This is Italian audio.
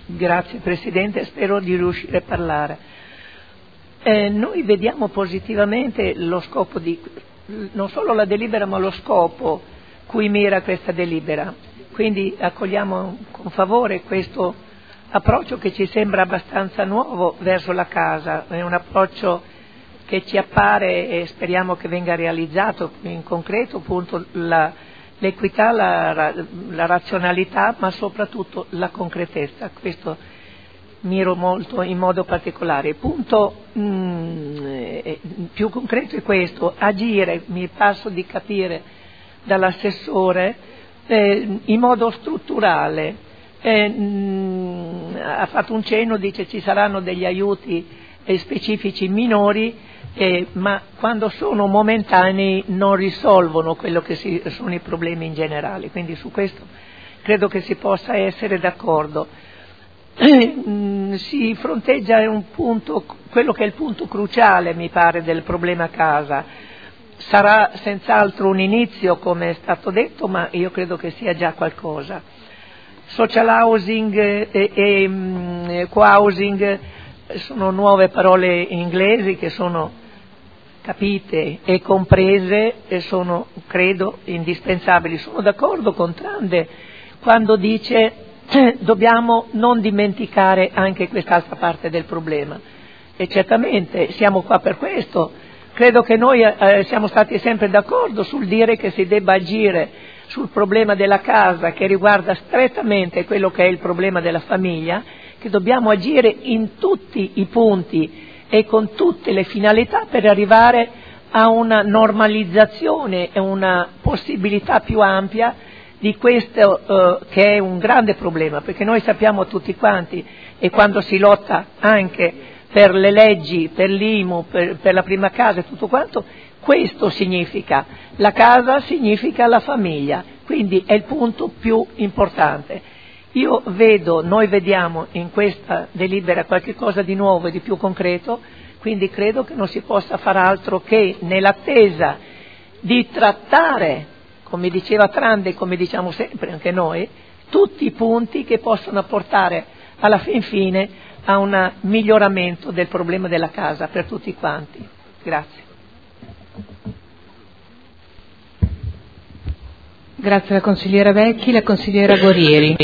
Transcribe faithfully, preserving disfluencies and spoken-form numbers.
Grazie Presidente, spero di riuscire a parlare. Eh, noi vediamo positivamente lo scopo di, non solo la delibera ma lo scopo cui mira questa delibera, quindi accogliamo con favore questo approccio che ci sembra abbastanza nuovo verso la casa, è un approccio che ci appare e speriamo che venga realizzato in concreto, appunto la, l'equità, la, la razionalità ma soprattutto la concretezza, questo miro molto in modo particolare. Il punto mh, più concreto è questo, agire, mi passo di capire dall'assessore, eh, in modo strutturale, eh, mh, ha fatto un cenno, dice ci saranno degli aiuti eh, specifici minori, eh, ma quando sono momentanei non risolvono quello che si, sono i problemi in generale, quindi su questo credo che si possa essere d'accordo. Si fronteggia un punto, quello che è il punto cruciale mi pare del problema casa, sarà senz'altro un inizio come è stato detto, ma io credo che sia già qualcosa. Social housing e, e, e co-housing sono nuove parole inglesi che sono capite e comprese e sono, credo, indispensabili. Sono d'accordo con Trande quando dice dobbiamo non dimenticare anche quest'altra parte del problema e certamente siamo qua per questo. Credo che noi eh, siamo stati sempre d'accordo sul dire che si debba agire sul problema della casa che riguarda strettamente quello che è il problema della famiglia, che dobbiamo agire in tutti i punti e con tutte le finalità per arrivare a una normalizzazione e una possibilità più ampia di questo eh, che è un grande problema, perché noi sappiamo tutti quanti, e quando si lotta anche per le leggi, per l'I M U, per, per la prima casa e tutto quanto, questo significa, la casa significa la famiglia, quindi è il punto più importante. Io vedo, noi vediamo in questa delibera qualche cosa di nuovo e di più concreto, quindi credo che non si possa far altro che nell'attesa di trattare, come diceva Trande, come diciamo sempre anche noi, tutti i punti che possono portare alla fin fine a un miglioramento del problema della casa per tutti quanti. Grazie. Grazie alla consigliera Vecchi, la consigliera Guerrieri.